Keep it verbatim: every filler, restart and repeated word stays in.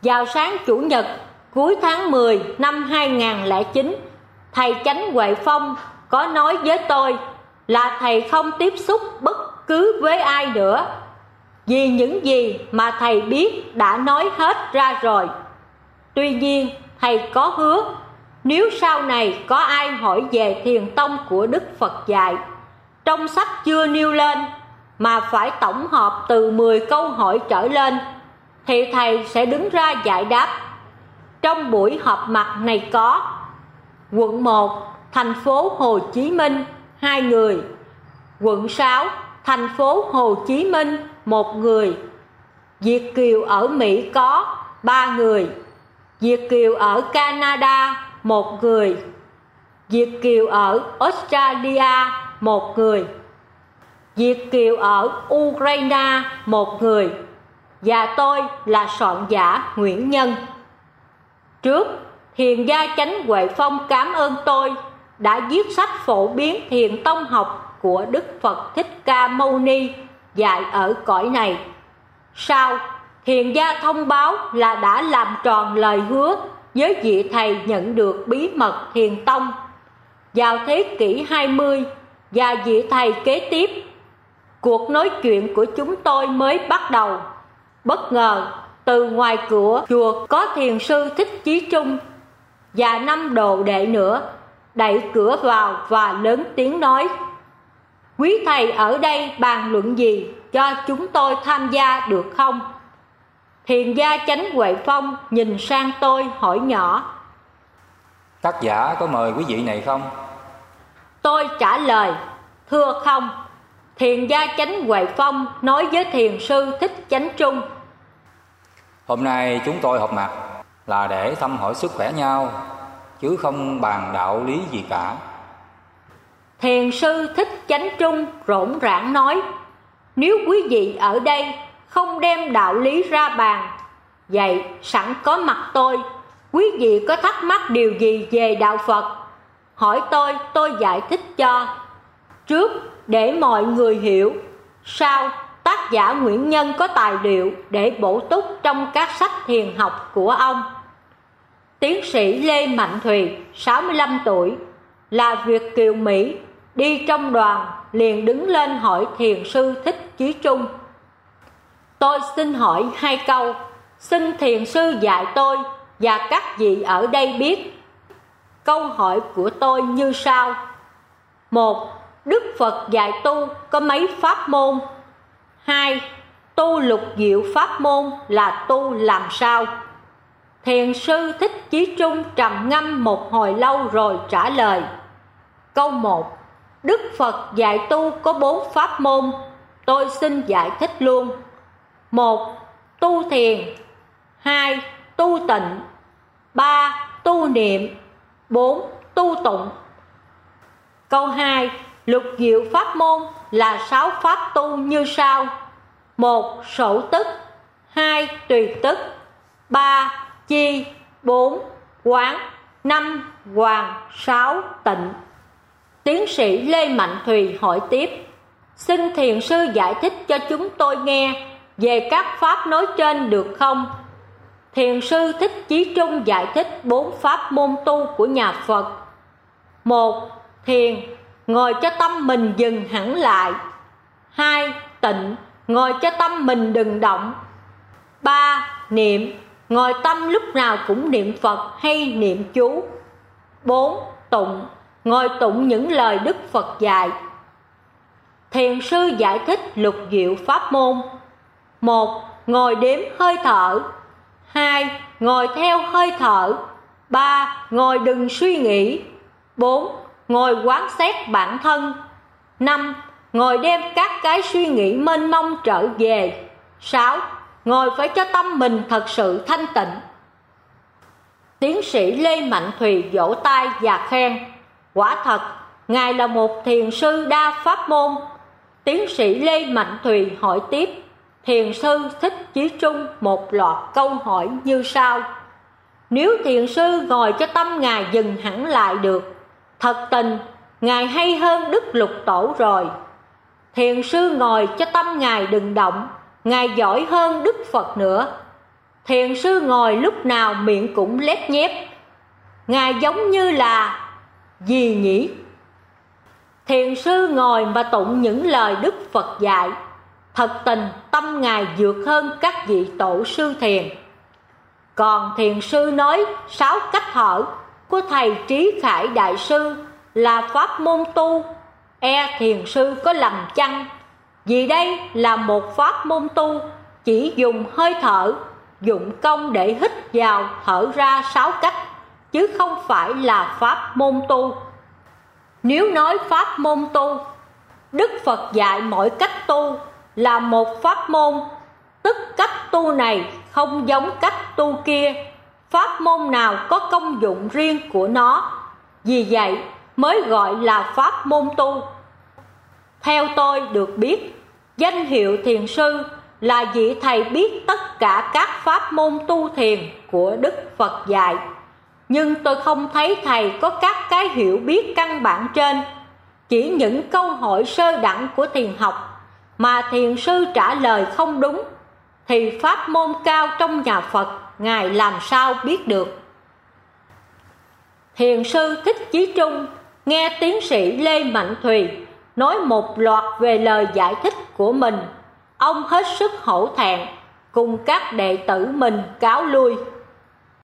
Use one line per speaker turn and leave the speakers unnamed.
Vào sáng Chủ nhật cuối tháng mười năm hai nghìn không trăm lẻ chín, thầy Chánh Huệ Phong có nói với tôi là thầy không tiếp xúc bất cứ với ai nữa, vì những gì mà thầy biết đã nói hết ra rồi. Tuy nhiên thầy có hứa nếu sau này có ai hỏi về thiền tông của Đức Phật dạy, trong sách chưa nêu lên mà phải tổng hợp từ mười câu hỏi trở lên, thì thầy sẽ đứng ra giải đáp. Trong buổi họp mặt này có: quận một, thành phố Hồ Chí Minh hai người; quận sáu, thành phố Hồ Chí Minh một người; Việt kiều ở Mỹ có ba người; Việt kiều ở Canada một người; Việt kiều ở Australia một người; Việt kiều ở Ukraine một người; và tôi là soạn giả Nguyễn Nhân. Trước, thiền gia Chánh Huệ Phong cảm ơn tôi đã viết sách phổ biến thiền tông học của Đức Phật Thích Ca Mâu Ni dạy ở cõi này. Sau, thiền gia thông báo là đã làm tròn lời hứa với vị thầy nhận được bí mật thiền tông vào thế kỷ hai mươi và vị thầy kế tiếp. Cuộc nói chuyện của chúng tôi mới bắt đầu. Bất ngờ, từ ngoài cửa chùa có thiền sư Thích Chí Trung và năm đồ đệ nữa đẩy cửa vào và lớn tiếng nói: quý thầy ở đây bàn luận gì, cho chúng tôi tham gia được không? Thiền gia Chánh Huệ Phong nhìn sang tôi hỏi nhỏ:
tác giả có mời quý vị này không?
Tôi trả lời: thưa không. Thiền gia Chánh Huệ Phong nói với thiền sư Thích Chánh Trung:
hôm nay chúng tôi họp mặt là để thăm hỏi sức khỏe nhau, chứ không bàn đạo lý gì cả.
Thiền sư Thích Chánh Trung rỗn rãng nói: nếu quý vị ở đây không đem đạo lý ra bàn, vậy sẵn có mặt tôi, quý vị có thắc mắc điều gì về đạo Phật, hỏi tôi, tôi giải thích cho. Trước, để mọi người hiểu. Sau, tác giả Nguyễn Nhân có tài liệu để bổ túc trong các sách thiền học của ông. Tiến sĩ Lê Mạnh Thùy, sáu mươi lăm tuổi, là Việt kiều Mỹ, đi trong đoàn liền đứng lên hỏi thiền sư Thích Chí Trung: tôi xin hỏi hai câu, xin thiền sư dạy tôi và các vị ở đây biết. Câu hỏi của tôi như sau: một, Đức Phật dạy tu có mấy pháp môn? Hai, tu lục diệu pháp môn là tu làm sao? Thiền sư Thích Chí Trung trầm ngâm một hồi lâu rồi trả lời: câu một, Đức Phật dạy tu có bốn pháp môn, tôi xin giải thích luôn. Một, tu thiền. Hai, tu tịnh. Ba, tu niệm. Bốn, tu tụng. Câu hai, lục diệu pháp môn là sáu pháp tu như sau: một, sổ tức. Hai, tùy tức. Ba, chi. Bốn, quán. Năm, hoàn. Sáu, tịnh. Tiến sĩ Lê Mạnh Thùy hỏi tiếp: xin thiền sư giải thích cho chúng tôi nghe về các pháp nói trên được không? Thiền sư Thích Chí Trung giải thích bốn pháp môn tu của nhà Phật. Một, thiền, ngồi cho tâm mình dừng hẳn lại. Hai, tịnh, ngồi cho tâm mình đừng động. Ba, niệm, ngồi tâm lúc nào cũng niệm Phật hay niệm chú. Bốn, tụng, ngồi tụng những lời Đức Phật dạy. Thiền sư giải thích lục diệu pháp môn. Một, ngồi đếm hơi thở. Hai, ngồi theo hơi thở. Ba, ngồi đừng suy nghĩ. Bốn, ngồi quán xét bản thân. Năm, ngồi đem các cái suy nghĩ mênh mông trở về. Sáu, ngồi phải cho tâm mình thật sự thanh tịnh. Tiến sĩ Lê Mạnh Thùy vỗ tay và khen: quả thật, Ngài là một thiền sư đa pháp môn. Tiến sĩ Lê Mạnh Thùy hỏi tiếp thiền sư Thích Chí Trung một loạt câu hỏi như sau: nếu thiền sư ngồi cho tâm Ngài dừng hẳn lại được, thật tình Ngài hay hơn Đức Lục Tổ rồi. Thiền sư ngồi cho tâm Ngài đừng động, Ngài giỏi hơn Đức Phật nữa. Thiền sư ngồi lúc nào miệng cũng lép nhép. Ngài giống như là gì nhỉ? Thiền sư ngồi mà tụng những lời Đức Phật dạy. Thật tình tâm Ngài vượt hơn các vị tổ sư thiền. Còn thiền sư nói sáu cách thở của thầy Trí Khải Đại Sư là pháp môn tu, e thiền sư có lầm chăng? Vì đây là một pháp môn tu chỉ dùng hơi thở, dụng công để hít vào thở ra sáu cách, chứ không phải là pháp môn tu. Nếu nói pháp môn tu, Đức Phật dạy mỗi cách tu là một pháp môn, tức cách tu này không giống cách tu kia, pháp môn nào có công dụng riêng của nó, vì vậy mới gọi là pháp môn tu. Theo tôi được biết, danh hiệu thiền sư là vị thầy biết tất cả các pháp môn tu thiền của Đức Phật dạy. Nhưng tôi không thấy thầy có các cái hiểu biết căn bản trên. Chỉ những câu hỏi sơ đẳng của thiền học mà thiền sư trả lời không đúng, thì pháp môn cao trong nhà Phật Ngài làm sao biết được? Thiền sư Thích Chí Trung nghe tiến sĩ Lê Mạnh Thùy nói một loạt về lời giải thích của mình. Ông hết sức hổ thẹn, cùng các đệ tử mình cáo lui.